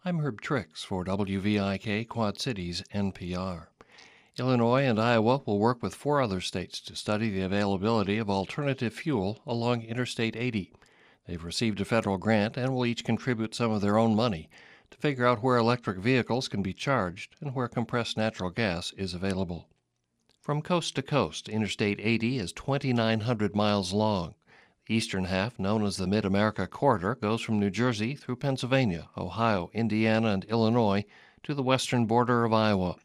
I'm Herb Trix for WVIK Quad Cities NPR. Illinois and Iowa will work with four other states to study the availability of alternative fuel along Interstate 80. They've received a federal grant and will each contribute some of their own money to figure out where electric vehicles can be charged and where compressed natural gas is available. From coast to coast, Interstate 80 is 2,900 miles long. The eastern half, known as the Mid-America Corridor, goes from New Jersey through Pennsylvania, Ohio, Indiana, and Illinois to the western border of Iowa,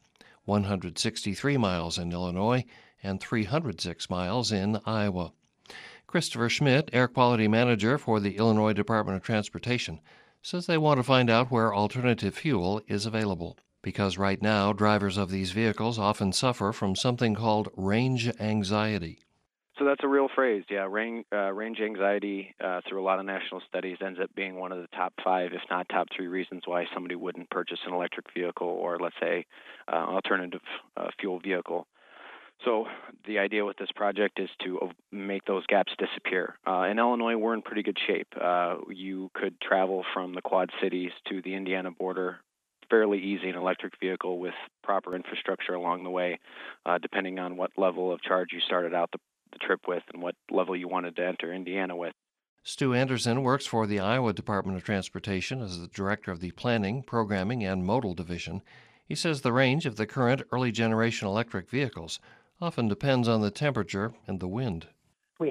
163 miles in Illinois and 306 miles in Iowa. Christopher Schmidt, Air Quality Manager for the Illinois Department of Transportation, says they want to find out where alternative fuel is available, because right now drivers of these vehicles often suffer from something called range anxiety. So that's a real phrase, yeah. Range anxiety, through a lot of national studies, ends up being one of the top five, if not top three, reasons why somebody wouldn't purchase an electric vehicle or, let's say, alternative fuel vehicle. So the idea with this project is to make those gaps disappear. In Illinois, we're in pretty good shape. You could travel from the Quad Cities to the Indiana border fairly easy in an electric vehicle with proper infrastructure along the way, depending on what level of charge you started out the trip with and what level you wanted to enter Indiana with. Stu Anderson works for the Iowa Department of Transportation as the director of the Planning, Programming, and Modal Division. He says the range of the current early-generation electric vehicles often depends on the temperature and the wind. We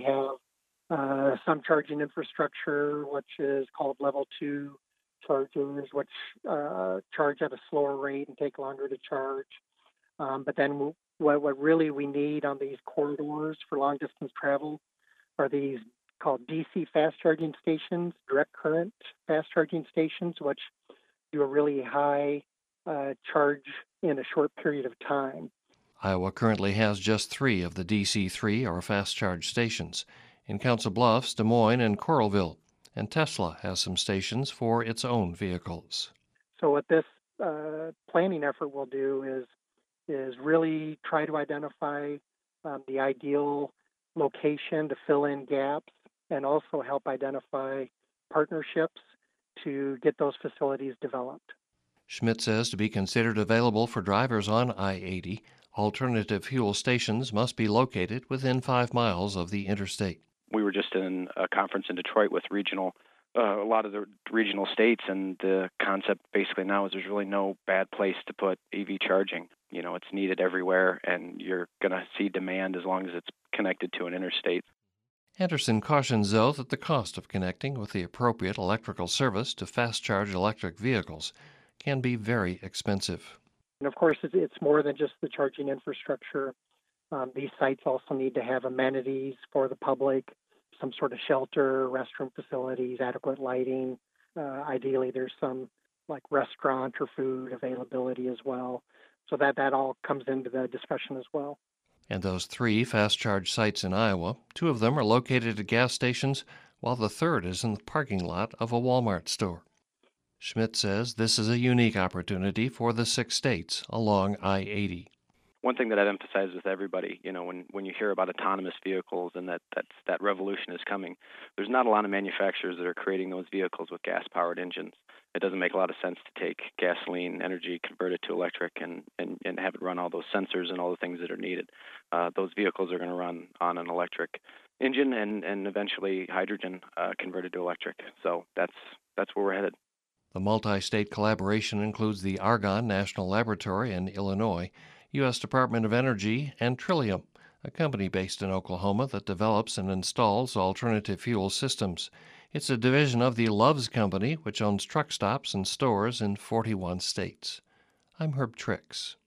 have some charging infrastructure, which is called level 2 chargers, which charge at a slower rate and take longer to charge. But then what really we need on these corridors for long distance travel are these called DC fast charging stations, direct current fast charging stations, which do a really high charge in a short period of time. Iowa currently has just 3 of the DC-3 or fast charge stations in Council Bluffs, Des Moines, and Coralville, and Tesla has some stations for its own vehicles. So what this planning effort will do is really try to identify the ideal location to fill in gaps and also help identify partnerships to get those facilities developed. Schmidt says to be considered available for drivers on I-80, alternative fuel stations must be located within 5 miles of the interstate. We were just in a conference in Detroit with a lot of the regional states, and the concept basically now is there's really no bad place to put EV charging. You know, it's needed everywhere, and you're going to see demand as long as it's connected to an interstate. Anderson cautions, though, that the cost of connecting with the appropriate electrical service to fast-charge electric vehicles can be very expensive. And of course, it's more than just the charging infrastructure. These sites also need to have amenities for the public, some sort of shelter, restroom facilities, adequate lighting. Ideally, there's some like restaurant or food availability as well. So that all comes into the discussion as well. And those 3 fast-charge sites in Iowa, 2 of them are located at gas stations, while the third is in the parking lot of a Walmart store. Schmidt says this is a unique opportunity for the 6 states along I-80. One thing that I'd emphasize with everybody, you know, when you hear about autonomous vehicles and that revolution is coming, there's not a lot of manufacturers that are creating those vehicles with gas-powered engines. It doesn't make a lot of sense to take gasoline energy, convert it to electric, and have it run all those sensors and all the things that are needed. Those vehicles are going to run on an electric engine and eventually hydrogen converted to electric. So that's where we're headed. The multi-state collaboration includes the Argonne National Laboratory in Illinois, U.S. Department of Energy, and Trillium, a company based in Oklahoma that develops and installs alternative fuel systems. It's a division of the Love's Company, which owns truck stops and stores in 41 states. I'm Herb Trix.